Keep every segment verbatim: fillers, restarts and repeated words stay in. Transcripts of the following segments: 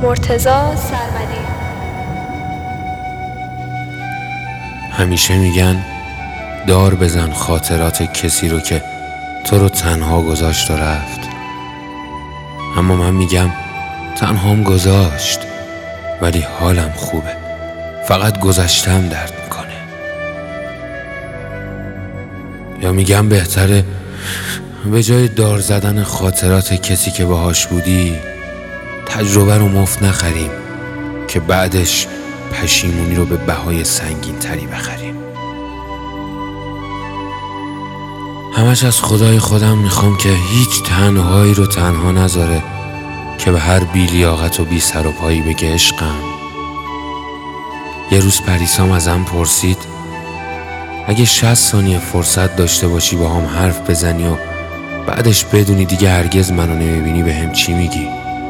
مرتضی سرمدی. همیشه میگن دار بزن خاطرات کسی رو که تو رو تنها گذاشت و رفت، اما من میگم تنهام گذاشت ولی حالم خوبه، فقط گذشتم درد میکنه. یا میگم بهتره به جای دار زدن خاطرات کسی که باهاش بودی تجربه رو مفت نخریم که بعدش پشیمونی رو به بهای سنگین تری بخریم. همش از خدای خودم میخوام که هیچ تنهایی رو تنها نذاره که به هر بی لیاقت و بی سر و پایی بگه عشقم. یه روز پریسام ازم پرسید اگه شصت ثانیه فرصت داشته باشی با هم حرف بزنی و بعدش بدونی دیگه هرگز منو نمیبینی به هم چی میگی؟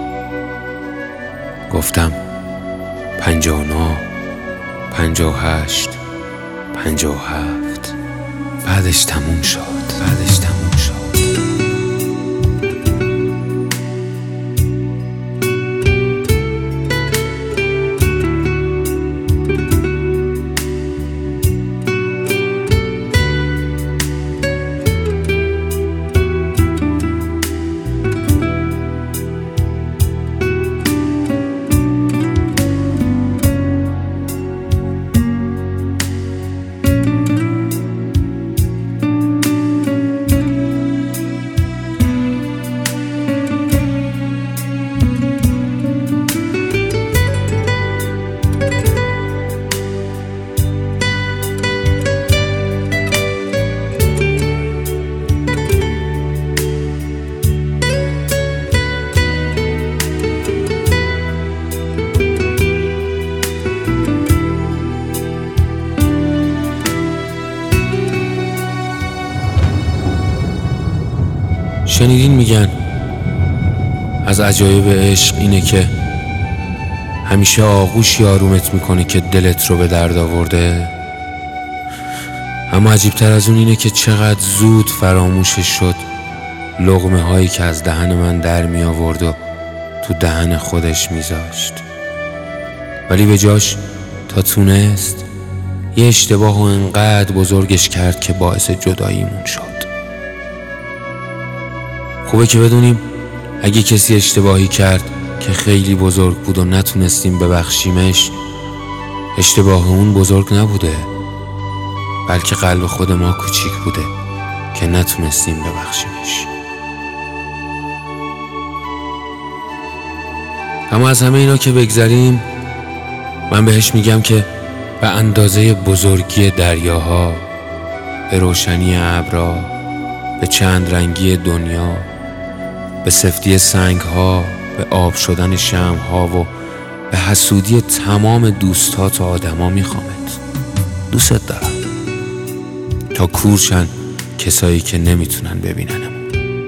گفتم پنجاه و نه، پنجاه و هشت، پنجاه و هفت. بعدش تموم شد، بعدش تموم شد. شنیدین میگن از عجایب عشق اینه که همیشه آغوش آرومت میکنه که دلت رو به درد آورده، اما عجیبتر از اون اینه که چقدر زود فراموشش شد لقمه هایی که از دهن من در می آورد و تو دهن خودش میذاشت، ولی به جاش تا تونست یه اشتباه و انقدر بزرگش کرد که باعث جداییمون شد. خوبه که بدونیم اگه کسی اشتباهی کرد که خیلی بزرگ بود و نتونستیم ببخشیمش، اشتباه اون بزرگ نبوده، بلکه قلب خود ما کوچیک بوده که نتونستیم ببخشیمش. اما از همه اینا که بگذریم، من بهش میگم که به اندازه بزرگی دریاها، به روشنی ابرها، به چند رنگی دنیا، به سفتی سنگ ها، به آب شدن شمع ها و به حسودی تمام دوستات و آدما میخوامت. دوست دارم تا کورشن کسایی که نمیتونن ببیننمون.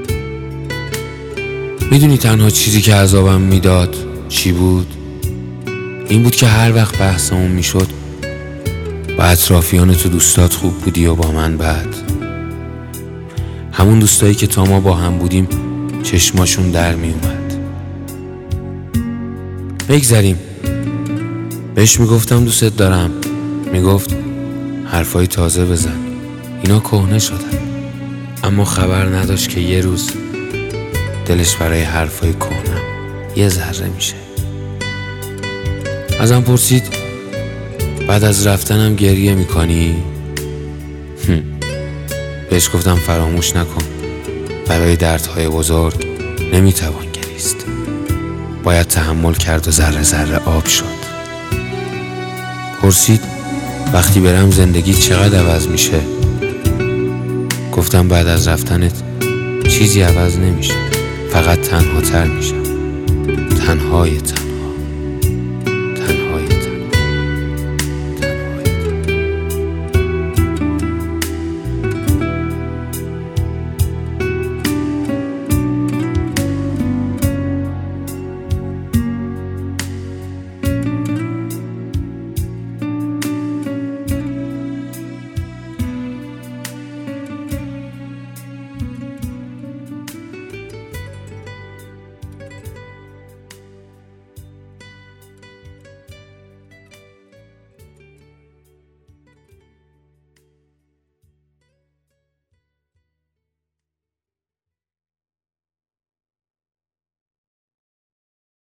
میدونی تنها چیزی که عذابم میداد چی بود؟ این بود که هر وقت بحثمون میشد با اطرافیان تو دوستات خوب بودی و با من بد. همون دوستایی که تا ما با هم بودیم چشماشون در می اومد. بگذریم. بهش میگفتم دوست دارم، میگفت حرفای تازه بزن، اینا کهنه شدن، اما خبر نداشت که یه روز دلش برای حرفای کهنه یه ذره میشه. ازم پرسید بعد از رفتنم گریه میکنی؟ بهش گفتم فراموش نکن، برای دردهای بزرگ نمیتوان گریست، باید تحمل کرد و ذره ذره آب شد. پرسید وقتی برم زندگی چقدر عوض میشه؟ گفتم بعد از رفتنت چیزی عوض نمیشه، فقط تنها تر میشم، تنهایتم.